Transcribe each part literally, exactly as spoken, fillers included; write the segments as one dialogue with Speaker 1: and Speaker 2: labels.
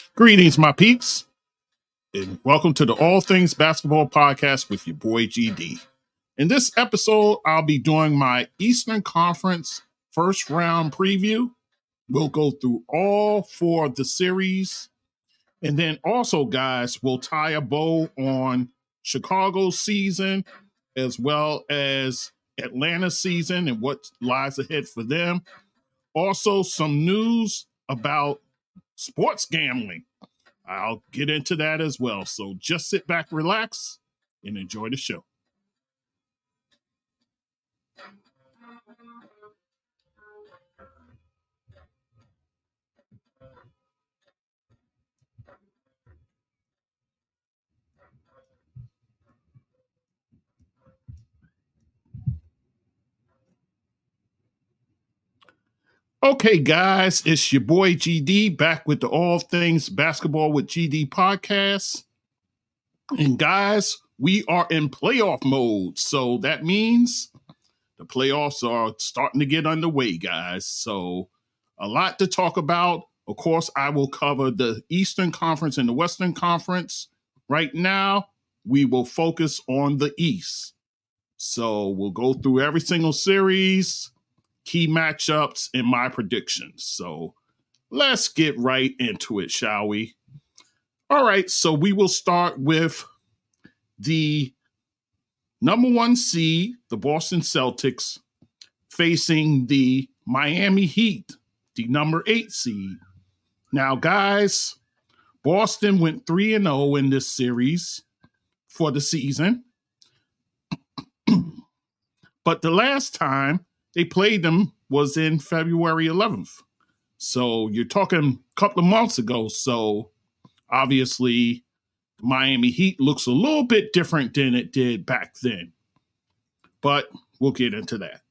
Speaker 1: Greetings, my peeps, and welcome to the All Things Basketball Podcast with your boy G D. In this episode, I'll be doing my Eastern Conference first round preview. We'll go through all four of the series, and then also, guys, we'll tie a bow on Chicago's season as well as Atlanta's season and what lies ahead for them. Also, some news about sports gambling. I'll get into that as well. So just sit back, relax, and enjoy the show. Okay, guys, it's your boy G D back with the All Things Basketball with G D podcast. And guys, we are in playoff mode. So that means the playoffs are starting to get underway, guys. So a lot to talk about. Of course, I will cover the Eastern Conference and the Western Conference. Right now, we will focus on the East. So we'll go through every single series, key matchups, and my predictions. So let's get right into it, shall we? All right, so we will start with the number one seed, the Boston Celtics, facing the Miami Heat, the number eight seed. Now, guys, Boston went three and oh in this series for the season. But the last time they played them was in February eleventh. So you're talking a couple of months ago. So obviously, the Miami Heat looks a little bit different than it did back then. But we'll get into that.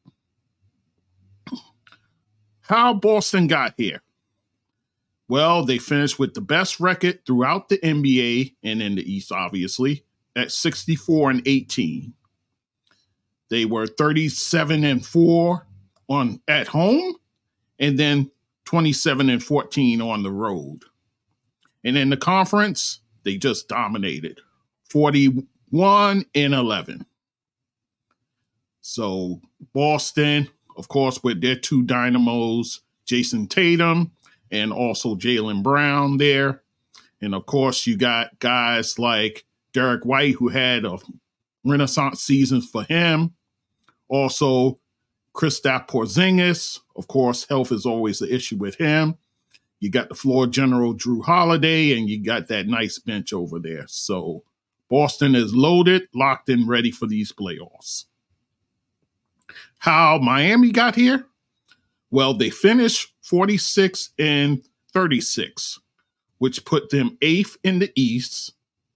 Speaker 1: How Boston got here? Well, they finished with the best record throughout the N B A and in the East, obviously, at sixty-four and eighteen. They were thirty-seven and four on at home, and then twenty-seven and fourteen on the road. And in the conference, they just dominated, forty-one and eleven. So Boston, of course, with their two dynamos, Jason Tatum and also Jaylen Brown there. And of course, you got guys like Derek White, who had a renaissance season for him. Also, Kristaps Porzingis. Of course, health is always the issue with him. You got the floor general, Drew Holiday, and you got that nice bench over there. So Boston is loaded, locked and ready for these playoffs. How Miami got here? Well, they finished forty-six and thirty-six, which put them eighth in the East.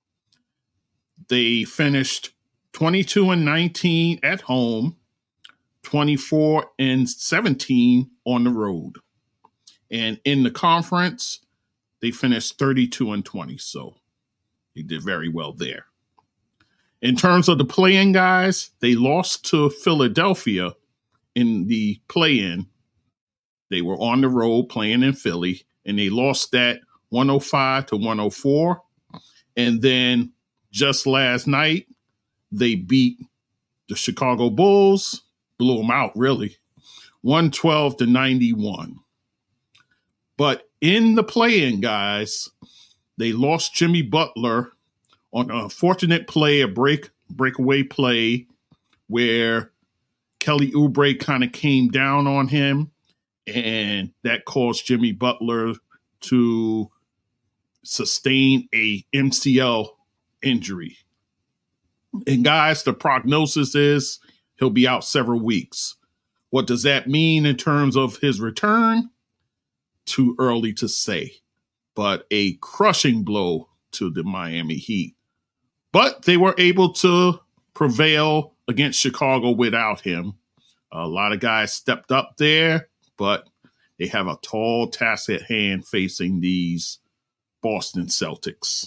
Speaker 1: They finished twenty-two and nineteen at home, twenty-four and seventeen on the road. And in the conference, they finished thirty-two and twenty. So they did very well there. In terms of the play-in, guys, they lost to Philadelphia in the play-in. They were on the road playing in Philly, and they lost that one oh five to one oh four. And then just last night, they beat the Chicago Bulls, blew them out, really, one twelve to ninety-one. But in the play-in, guys, they lost Jimmy Butler on a fortunate play, a break breakaway play where Kelly Oubre kind of came down on him, and that caused Jimmy Butler to sustain a M C L injury. And guys, the prognosis is he'll be out several weeks. What does that mean in terms of his return? Too early to say, but a crushing blow to the Miami Heat. But they were able to prevail against Chicago without him. A lot of guys stepped up there, but they have a tall task at hand facing these Boston Celtics.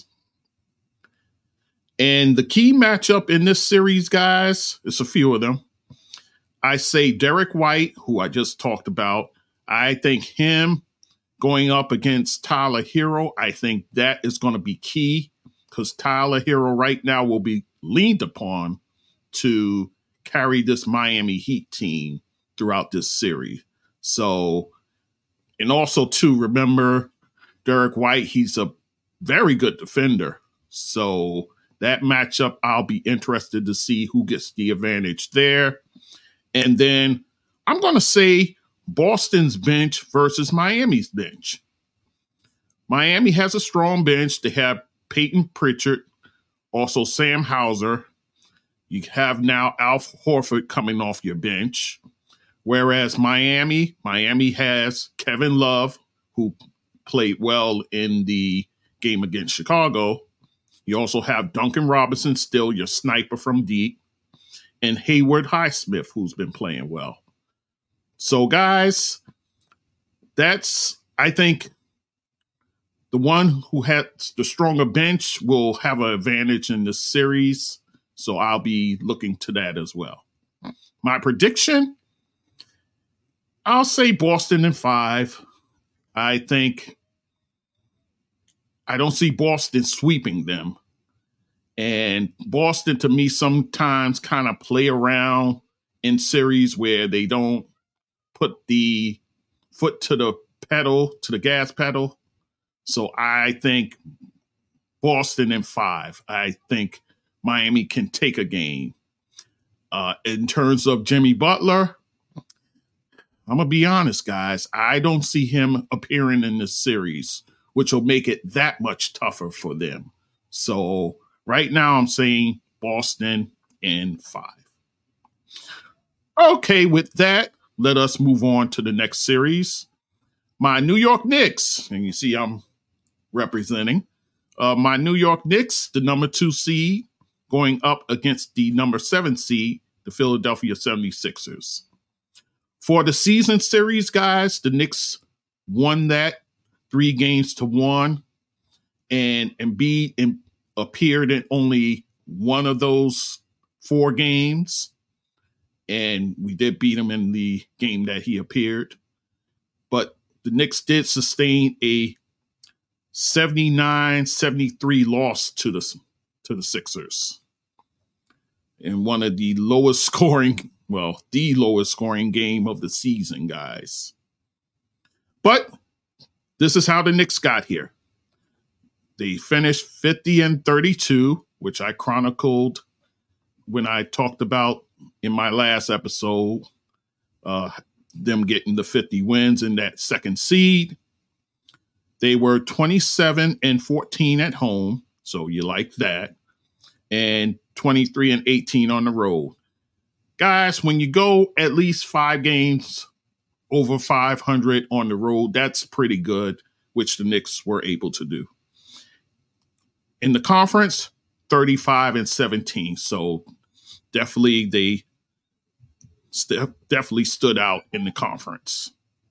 Speaker 1: And the key matchup in this series, guys, it's a few of them. I say Derek White, who I just talked about. I think him going up against Tyler Hero. I think that is going to be key because Tyler Hero right now will be leaned upon to carry this Miami Heat team throughout this series. So, and also too, remember Derek White, he's a very good defender. So that matchup, I'll be interested to see who gets the advantage there. And then I'm going to say Boston's bench versus Miami's bench. Miami has a strong bench. They have Peyton Pritchard, also Sam Hauser. You have now Al Horford coming off your bench. Whereas Miami, Miami has Kevin Love, who played well in the game against Chicago. You also have Duncan Robinson, still your sniper from deep, and Hayward Highsmith, who's been playing well. So, guys, that's, I think, the one who has the stronger bench will have an advantage in this series. So I'll be looking to that as well. My prediction, I'll say Boston in five. I think I don't see Boston sweeping them. And Boston, to me, sometimes kind of play around in series where they don't put the foot to the pedal, to the gas pedal. So I think Boston in five. I think Miami can take a game. Uh, in terms of Jimmy Butler, I'm going to be honest, guys. I don't see him appearing in this series, which will make it that much tougher for them. So right now I'm saying Boston in five. Okay, with that, let us move on to the next series. My New York Knicks, and you see I'm representing, uh, my New York Knicks, the number two seed, going up against the number seven seed, the Philadelphia seventy-sixers. For the season series, guys, the Knicks won that three games to one, and Embiid in, appeared in only one of those four games, and we did beat him in the game that he appeared. But the Knicks did sustain a seventy-nine seventy-three loss to the to the Sixers in one of the lowest scoring, well, the lowest scoring game of the season, guys. But this is how the Knicks got here. They finished fifty and thirty-two, which I chronicled when I talked about in my last episode, uh, them getting the fifty wins in that second seed. They were twenty-seven and fourteen at home, so you like that, and twenty-three and eighteen on the road. Guys, when you go at least five games over five hundred on the road, that's pretty good, which the Knicks were able to do. In the conference, thirty-five and seventeen, so definitely they st- definitely stood out in the conference.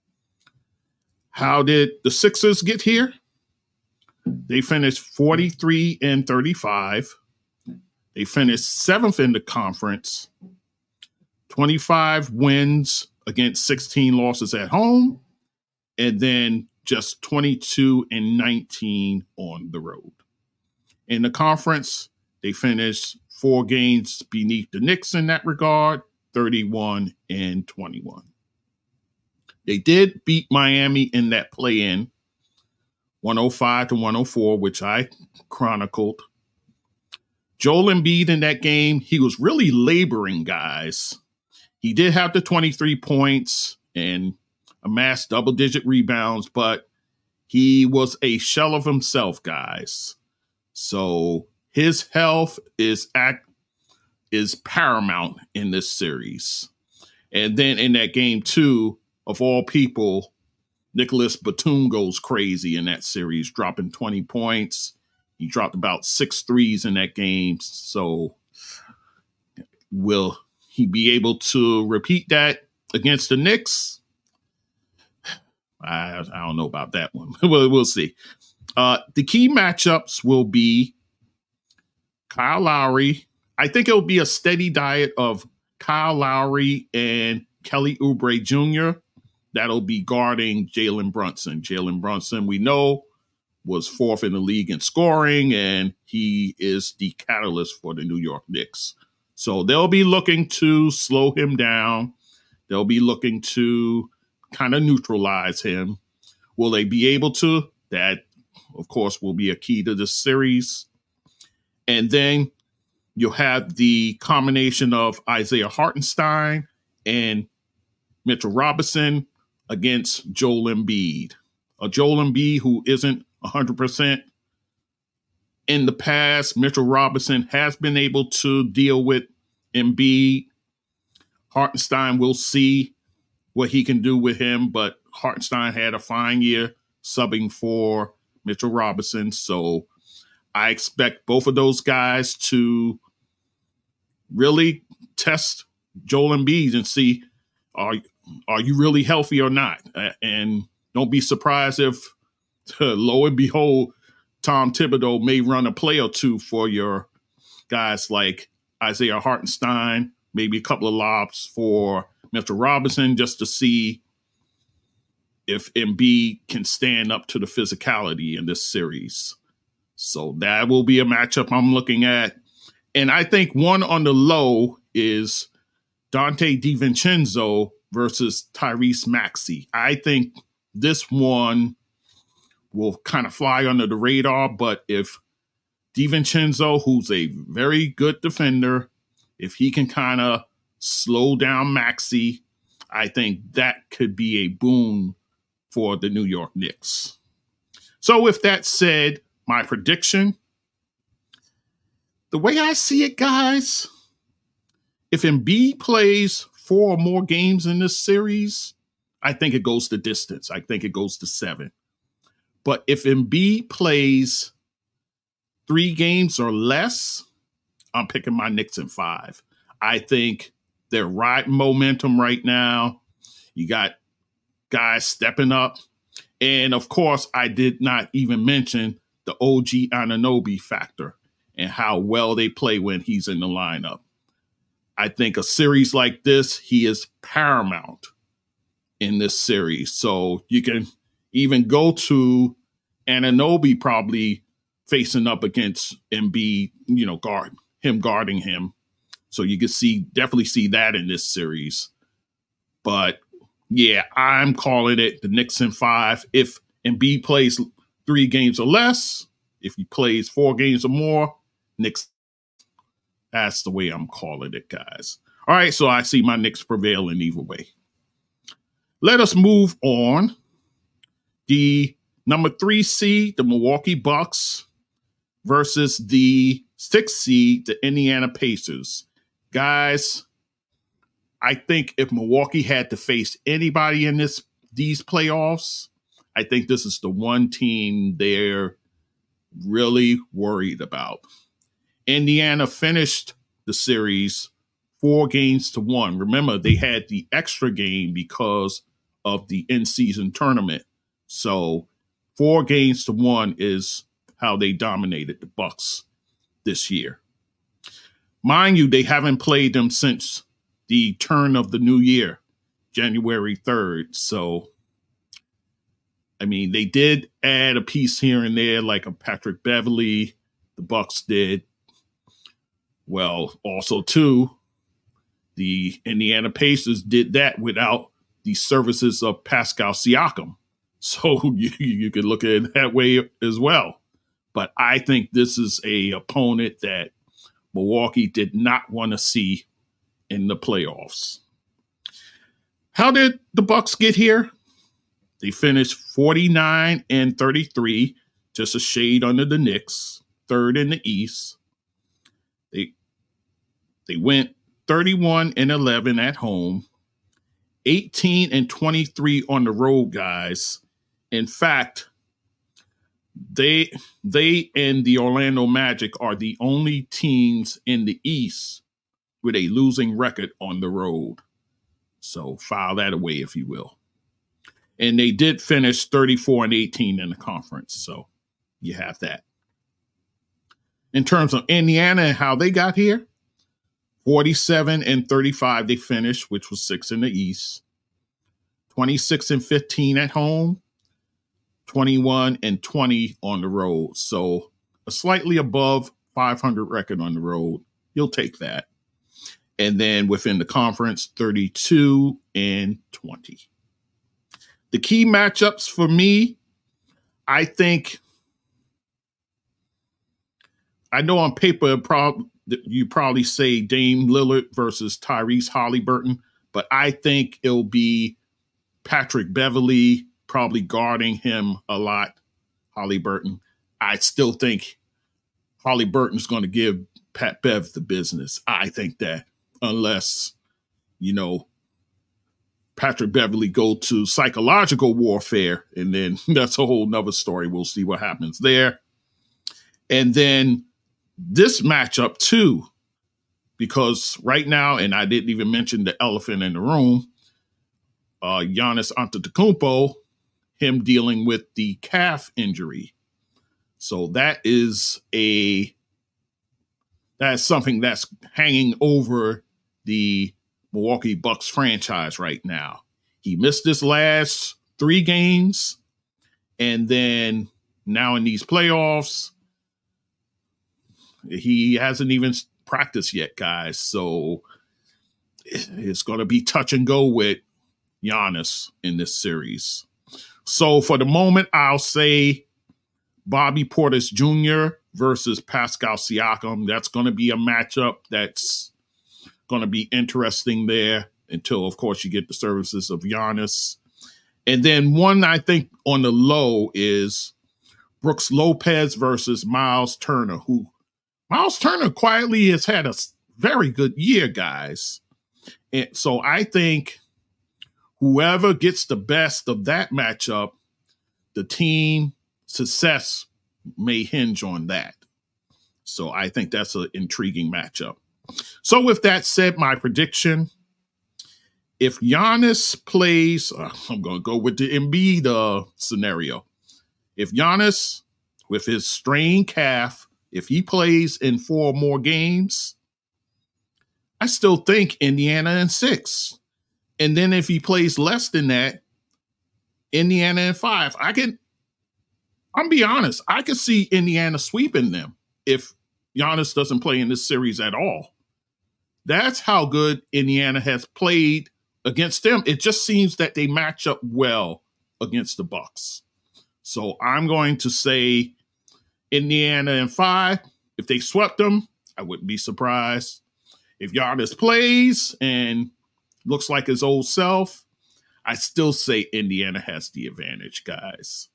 Speaker 1: How did the Sixers get here? They finished forty-three and thirty-five. They finished seventh in the conference, twenty-five wins against sixteen losses at home, and then just twenty-two and nineteen on the road. In the conference, they finished four games beneath the Knicks in that regard, thirty-one and twenty-one. They did beat Miami in that play-in, one oh five to one oh four, which I chronicled. Joel Embiid in that game, he was really laboring, guys. He did have the twenty-three points and amassed double-digit rebounds, but he was a shell of himself, guys. So his health is act is paramount in this series. And then in that game, too, of all people, Nicholas Batum goes crazy in that series, dropping twenty points. He dropped about six threes in that game. So will he be able to repeat that against the Knicks? I, I don't know about that one. we'll, we'll see. Uh, the key matchups will be Kyle Lowry. I think it'll be a steady diet of Kyle Lowry and Kelly Oubre Junior that'll be guarding Jalen Brunson. Jalen Brunson, we know, was fourth in the league in scoring, and he is the catalyst for the New York Knicks. So they'll be looking to slow him down. They'll be looking to kind of neutralize him. Will they be able to? That, of course, will be a key to this series. And then you'll have the combination of Isaiah Hartenstein and Mitchell Robinson against Joel Embiid. A Joel Embiid who isn't one hundred percent. In the past, Mitchell Robinson has been able to deal with Embiid. Hartenstein, we'll see what he can do with him, but Hartenstein had a fine year subbing for Mitchell Robinson. So I expect both of those guys to really test Joel Embiid and see, are, are you really healthy or not? And don't be surprised if, lo and behold, Tom Thibodeau may run a play or two for your guys like Isaiah Hartenstein, maybe a couple of lobs for Mitchell Robinson, just to see if Embiid can stand up to the physicality in this series. So that will be a matchup I'm looking at. And I think one on the low is Dante DiVincenzo versus Tyrese Maxey. I think this one will kind of fly under the radar, but if DiVincenzo, who's a very good defender, if he can kind of slow down Maxey, I think that could be a boon for the New York Knicks. So with that said, my prediction, the way I see it, guys, if Embiid plays four or more games in this series, I think it goes the distance. I think it goes to seven. But if Embiid plays three games or less, I'm picking my Knicks in five. I think they're riding momentum right now. You got guys stepping up. And of course, I did not even mention the O G Anunoby factor and how well they play when he's in the lineup. I think a series like this, he is paramount in this series. So you can even go to Anunoby probably facing up against Embiid, you know, guard him guarding him. So you can see, definitely see that in this series. But yeah, I'm calling it the Knicks in five. If Embiid plays three games or less, if he plays four games or more, Knicks. That's the way I'm calling it, guys. All right, so I see my Knicks prevailing either way. Let us move on. The number three seed, the Milwaukee Bucks, versus the sixth seed, the Indiana Pacers. Guys, I think if Milwaukee had to face anybody in this these playoffs, I think this is the one team they're really worried about. Indiana finished the series four games to one. Remember, they had the extra game because of the in-season tournament. So four games to one is how they dominated the Bucks this year. Mind you, they haven't played them since the turn of the new year, January third. So, I mean, they did add a piece here and there, like a Patrick Beverley. The Bucks did. Well, also, too, the Indiana Pacers did that without the services of Pascal Siakam. So you, you could look at it that way as well. But I think this is a opponent that Milwaukee did not want to see in the playoffs. How did the Bucks get here? They finished forty-nine and thirty-three, just a shade under the Knicks, third in the East. They they went thirty-one and eleven at home, eighteen and twenty-three on the road, guys. In fact, they they and the Orlando Magic are the only teams in the East with a losing record on the road. So file that away, if you will. And they did finish thirty-four and eighteen in the conference. So you have that. In terms of Indiana and how they got here, forty-seven and thirty-five they finished, which was sixth in the East. twenty-six and fifteen at home, twenty-one and twenty on the road. So a slightly above five hundred record on the road. You'll take that. And then within the conference, thirty-two and twenty. The key matchups for me, I think, I know on paper prob- you probably say Dame Lillard versus Tyrese Haliburton, but I think it'll be Patrick Beverley probably guarding him a lot, Haliburton. I still think Haliburton's going to give Pat Bev the business. I think that unless, you know, Patrick Beverley go to psychological warfare, and then that's a whole nother story. We'll see what happens there. And then this matchup too, because right now, and I didn't even mention the elephant in the room, uh, Giannis Antetokounmpo, him dealing with the calf injury. So that is a that's something that's hanging over the Milwaukee Bucks franchise right now. He missed this last three games, and then now in these playoffs, he hasn't even practiced yet, guys. So it's going to be touch and go with Giannis in this series. So for the moment, I'll say Bobby Portis Junior versus Pascal Siakam. That's going to be a matchup that's going to be interesting there until, of course, you get the services of Giannis. And then one I think on the low is Brooks Lopez versus Miles Turner, who Miles Turner quietly has had a very good year, guys. And so I think whoever gets the best of that matchup, the team success may hinge on that. So I think that's an intriguing matchup. So with that said, my prediction, if Giannis plays, uh, I'm going to go with the Embiid uh, scenario. If Giannis, with his strained calf, if he plays in four more games, I still think Indiana in six. And then if he plays less than that, Indiana in five. I can, I'm be honest, I could see Indiana sweeping them if Giannis doesn't play in this series at all. That's how good Indiana has played against them. It just seems that they match up well against the Bucks. So I'm going to say Indiana in five. If they swept them, I wouldn't be surprised. If Giannis plays and looks like his old self, I still say Indiana has the advantage, guys.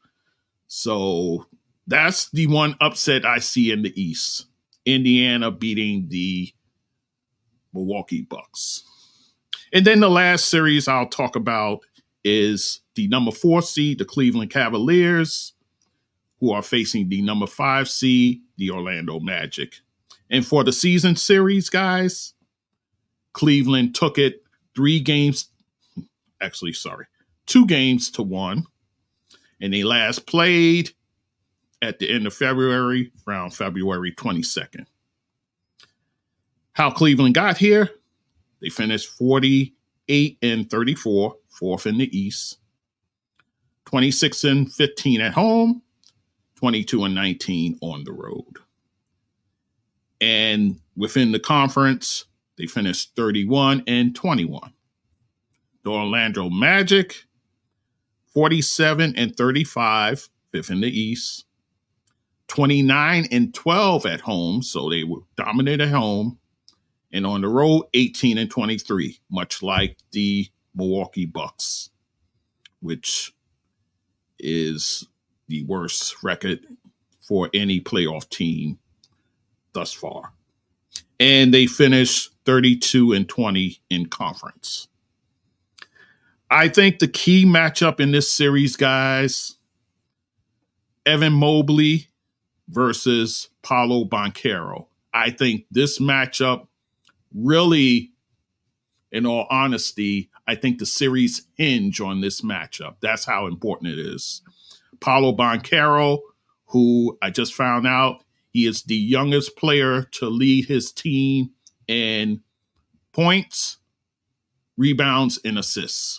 Speaker 1: So that's the one upset I see in the East. Indiana beating the Milwaukee Bucks. And then the last series I'll talk about is the number four seed, the Cleveland Cavaliers, who are facing the number five seed, the Orlando Magic. And for the season series, guys, Cleveland took it three games, actually, sorry, two games to one. And they last played at the end of February, around February twenty-second. How Cleveland got here, they finished forty-eight and thirty-four, fourth in the East, twenty-six and fifteen at home, twenty-two and nineteen on the road. And within the conference, they finished thirty-one and twenty-one. The Orlando Magic, forty-seven and thirty-five, fifth in the East, twenty-nine and twelve at home, so they were dominant at home. And on the road, eighteen and twenty-three, much like the Milwaukee Bucks, which is the worst record for any playoff team thus far. And they finished thirty-two and twenty in conference. I think the key matchup in this series, guys, Evan Mobley versus Paolo Banchero. I think this matchup really, in all honesty, I think the series hinge on this matchup. That's how important it is. Paolo Banchero, who I just found out, he is the youngest player to lead his team in points, rebounds, and assists.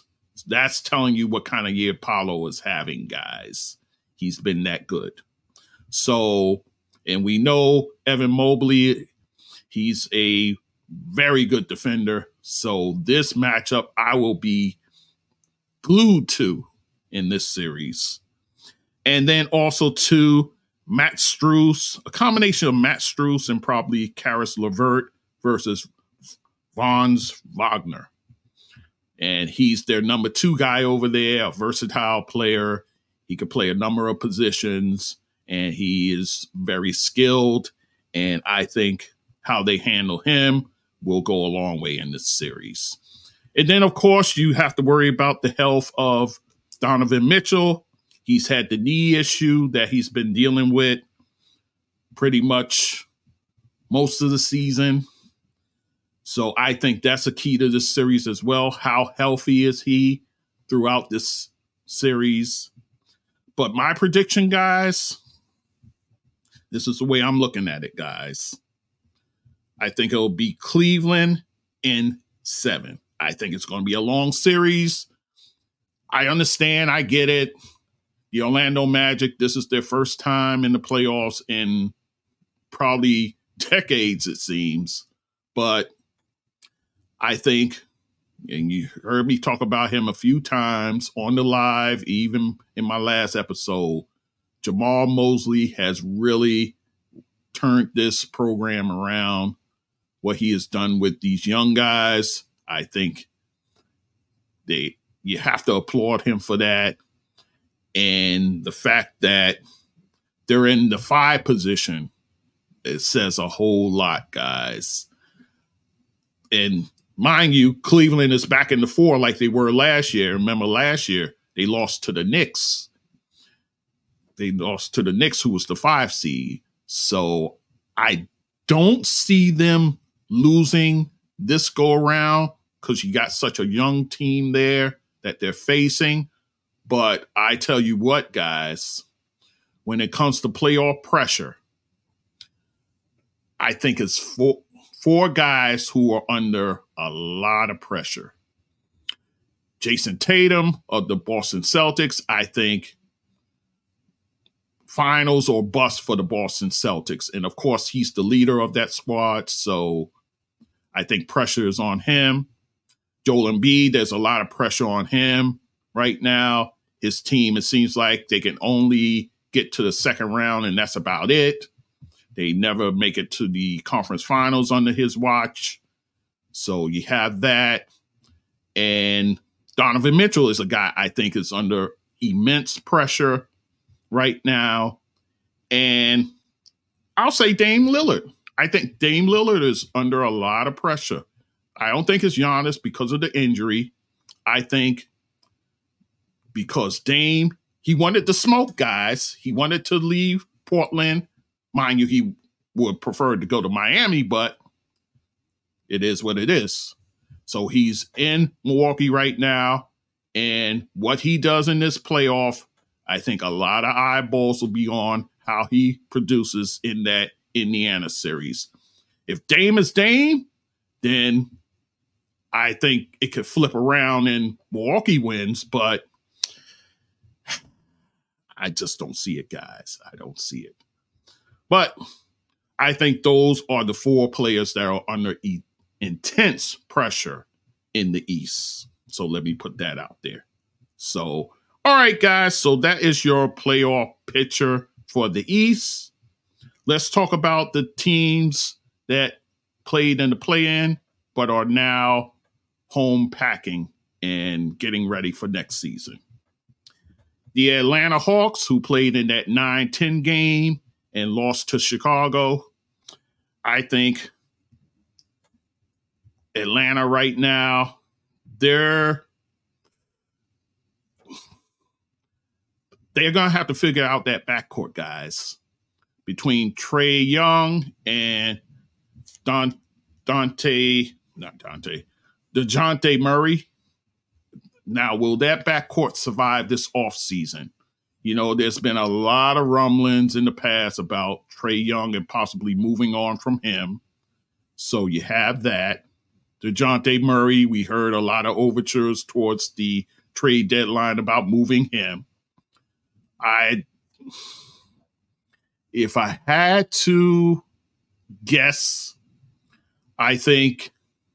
Speaker 1: That's telling you what kind of year Paolo is having, guys. He's been that good. So, and we know Evan Mobley, he's a very good defender. So this matchup, I will be glued to in this series. And then also to Matt Strus, a combination of Matt Strus and probably Karis LeVert versus Franz Wagner. And he's their number two guy over there, a versatile player. He could play a number of positions, and he is very skilled. And I think how they handle him will go a long way in this series. And then, of course, you have to worry about the health of Donovan Mitchell. He's had the knee issue that he's been dealing with pretty much most of the season. So I think that's a key to this series as well. How healthy is he throughout this series? But my prediction, guys, this is the way I'm looking at it, guys. I think it'll be Cleveland in seven. I think it's going to be a long series. I understand. I get it. The Orlando Magic, this is their first time in the playoffs in probably decades, it seems. But I think, and you heard me talk about him a few times on the live, even in my last episode, Jamal Mosley has really turned this program around. What he has done with these young guys, I think they you have to applaud him for that. And the fact that they're in the five position, it says a whole lot, guys. And mind you, Cleveland is back in the four like they were last year. Remember last year, they lost to the Knicks. They lost to the Knicks, who was the five seed. So I don't see them losing this go around because you got such a young team there that they're facing. But I tell you what, guys, when it comes to playoff pressure, I think it's four, four guys who are under a lot of pressure. Jason Tatum of the Boston Celtics, I think finals or bust for the Boston Celtics. And of course, he's the leader of that squad. So I think pressure is on him. Joel Embiid, there's a lot of pressure on him right now. His team, it seems like they can only get to the second round, and that's about it. They never make it to the conference finals under his watch. So you have that. And Donovan Mitchell is a guy I think is under immense pressure right now. And I'll say Dame Lillard. I think Dame Lillard is under a lot of pressure. I don't think it's Giannis because of the injury. I think because Dame, he wanted the smoke, guys. He wanted to leave Portland. Mind you, he would prefer to go to Miami, but it is what it is. So he's in Milwaukee right now. And what he does in this playoff, I think a lot of eyeballs will be on how he produces in that Indiana series. If Dame is Dame, then I think it could flip around and Milwaukee wins, but I just don't see it, guys. I don't see it. But I think those are the four players that are under e- intense pressure in the East. So let me put that out there. So, all right, guys. So that is your playoff picture for the East. Let's talk about the teams that played in the play-in but are now home packing and getting ready for next season. The Atlanta Hawks, who played in that nine ten game and lost to Chicago. I think Atlanta right now, they're they're going to have to figure out that backcourt, guys, between Trae Young and Don, Dante, not Dante, DeJounte Murray. Now, will that backcourt survive this offseason? You know, there's been a lot of rumblings in the past about Trae Young and possibly moving on from him. So you have that. DeJounte Murray, we heard a lot of overtures towards the trade deadline about moving him. I, if I had to guess, I think,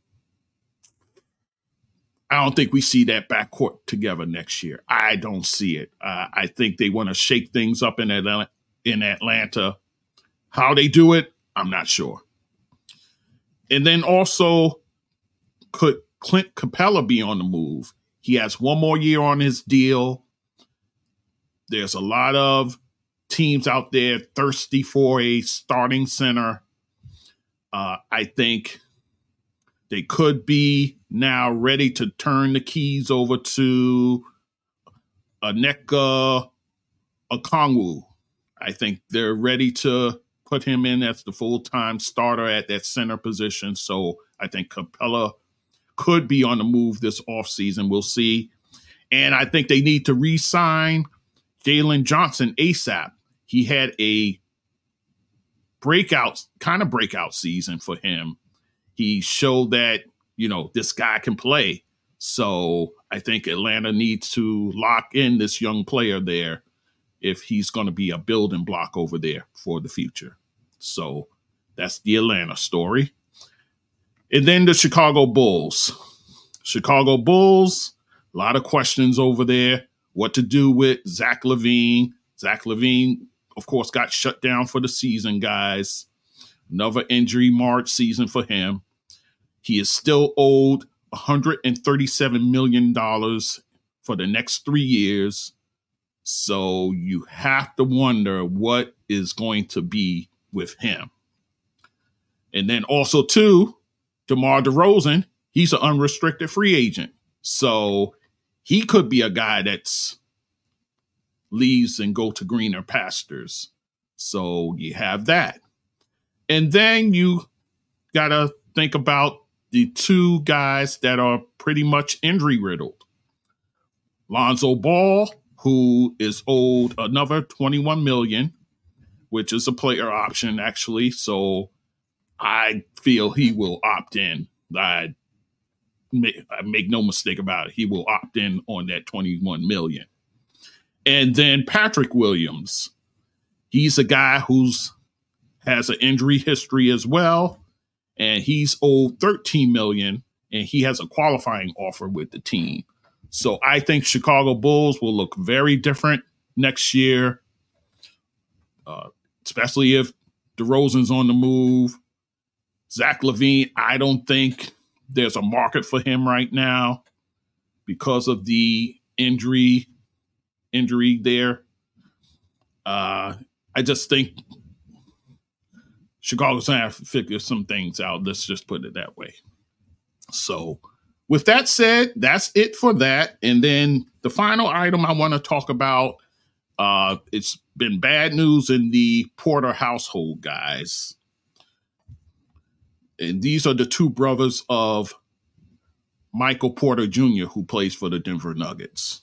Speaker 1: I don't think we see that backcourt together next year. I don't see it. Uh, I think they want to shake things up in Atlanta, in Atlanta. How they do it, I'm not sure. And then also, could Clint Capella be on the move? He has one more year on his deal. There's a lot of teams out there thirsty for a starting center. Uh, I think they could be now ready to turn the keys over to Onyeka Okongwu. I think they're ready to put him in as the full-time starter at that center position. So I think Capella could be on the move this offseason. We'll see. And I think they need to re-sign Jalen Johnson ASAP. He had a breakout, kind of breakout season for him. He showed that, you know, this guy can play. So I think Atlanta needs to lock in this young player there if he's going to be a building block over there for the future. So that's the Atlanta story. And then the Chicago Bulls. Chicago Bulls, a lot of questions over there. What to do with Zach LaVine. Zach LaVine, of course, got shut down for the season, guys. Another injury March season for him. He is still owed one hundred thirty-seven million dollars for the next three years. So you have to wonder what is going to be with him. And then also, too, DeMar DeRozan, he's an unrestricted free agent. So he could be a guy that's leaves and go to greener pastures. So you have that. And then you got to think about the two guys that are pretty much injury riddled. Lonzo Ball, who is owed another twenty-one million dollars, which is a player option, actually. So I feel he will opt in. I make, I make no mistake about it. He will opt in on that twenty-one million dollars. And then Patrick Williams. He's a guy who's has an injury history as well. And he's owed thirteen million dollars, and he has a qualifying offer with the team. So I think Chicago Bulls will look very different next year, uh, especially if DeRozan's on the move. Zach LaVine, I don't think there's a market for him right now because of the injury injury there. Uh, I just think Chicago's going to have to figure some things out. Let's just put it that way. So with that said, that's it for that. And then the final item I want to talk about, uh, it's been bad news in the Porter household, guys. And these are the two brothers of Michael Porter Junior, who plays for the Denver Nuggets.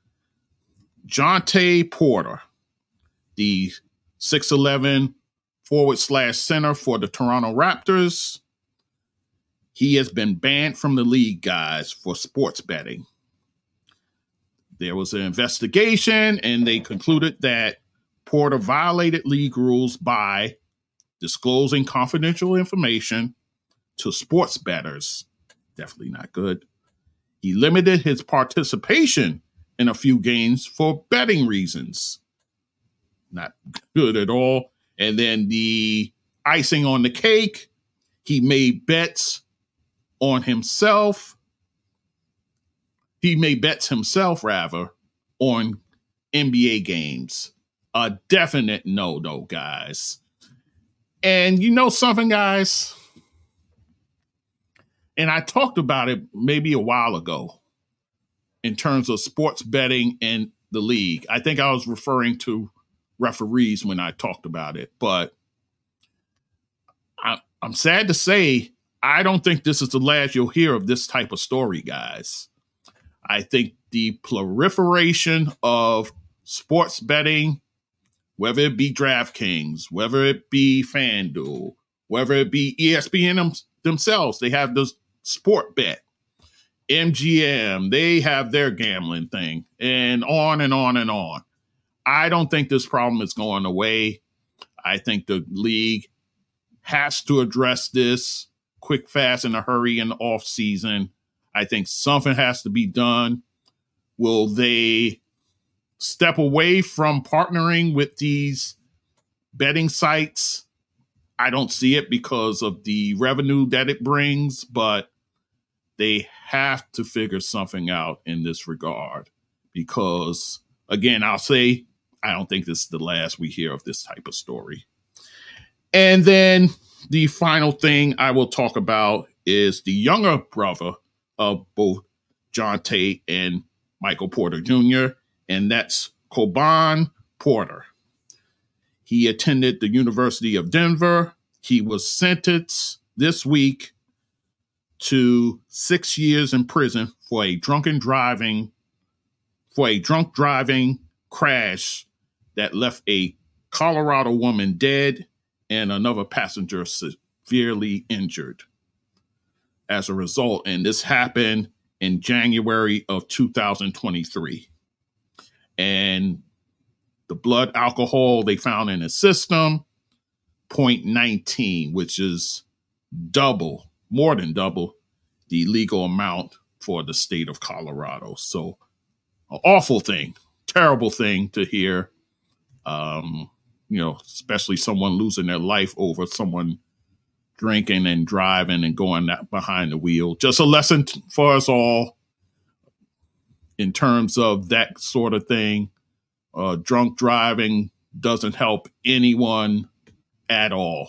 Speaker 1: Jontay Porter, the six eleven forward slash center for the Toronto Raptors. He has been banned from the league, guys, for sports betting. There was an investigation, and they concluded that Porter violated league rules by disclosing confidential information to sports bettors. Definitely not good. He limited his participation in a few games for betting reasons. Not good at all. And then the icing on the cake, he made bets on himself. He made bets himself, rather, on N B A games. A definite no-no, guys. And you know something, guys? And I talked about it maybe a while ago in terms of sports betting in the league. I think I was referring to referees when I talked about it. But I, I'm sad to say, I don't think this is the last you'll hear of this type of story, guys. I think the proliferation of sports betting, whether it be DraftKings, whether it be FanDuel, whether it be E S P N them, themselves, they have this sport bet. M G M, they have their gambling thing, and on and on and on. I don't think this problem is going away. I think the league has to address this quick, fast, in a hurry in the off season. I think something has to be done. Will they step away from partnering with these betting sites? I don't see it because of the revenue that it brings, but they have to figure something out in this regard because, again, I'll say I don't think this is the last we hear of this type of story. And then the final thing I will talk about is the younger brother of both John Tate and Michael Porter Junior, and that's Coban Porter. He attended the University of Denver. He was sentenced this week to six years in prison for a drunken driving, for a drunk driving crash that left a Colorado woman dead and another passenger severely injured as a result. And this happened in January of two thousand twenty-three. And the blood alcohol they found in his system, zero point one nine, which is double, more than double the legal amount for the state of Colorado. So an awful thing, terrible thing to hear. Um, you know, especially someone losing their life over someone drinking and driving and going behind the wheel. Just a lesson for us all in terms of that sort of thing. Uh, drunk driving doesn't help anyone at all.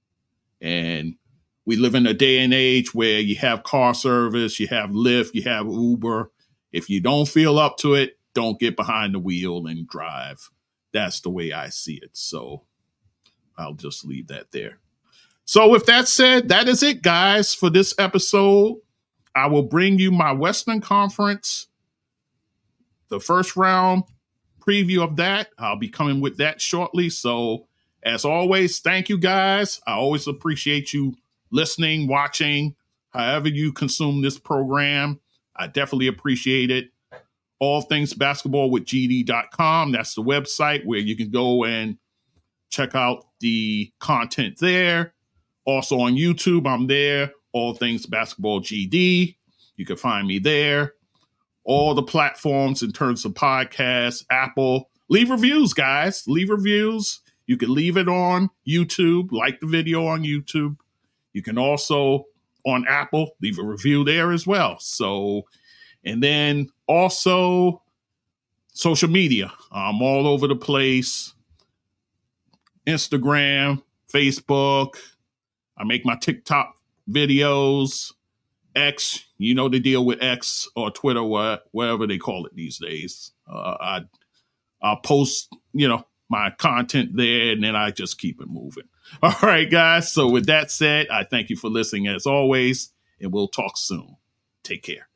Speaker 1: And we live in a day and age where you have car service, you have Lyft, you have Uber. If you don't feel up to it, don't get behind the wheel and drive. That's the way I see it. So I'll just leave that there. So with that said, that is it, guys, for this episode. I will bring you my Western Conference, the first round preview of that. I'll be coming with that shortly. So as always, thank you, guys. I always appreciate you listening, watching, however you consume this program. I definitely appreciate it. All Things Basketball with G D dot com. That's the website where you can go and check out the content there. Also on YouTube, I'm there. All Things Basketball G D. You can find me there. All the platforms in terms of podcasts, Apple. Leave reviews, guys. Leave reviews. You can leave it on YouTube. Like the video on YouTube. You can also, on Apple, leave a review there as well. So, and then also social media. I'm all over the place. Instagram, Facebook. I make my TikTok videos. X, you know the deal with X or Twitter, whatever they call it these days. Uh, I, I'll post, you know, my content there, and then I just keep it moving. All right, guys. So with that said, I thank you for listening as always, and we'll talk soon. Take care.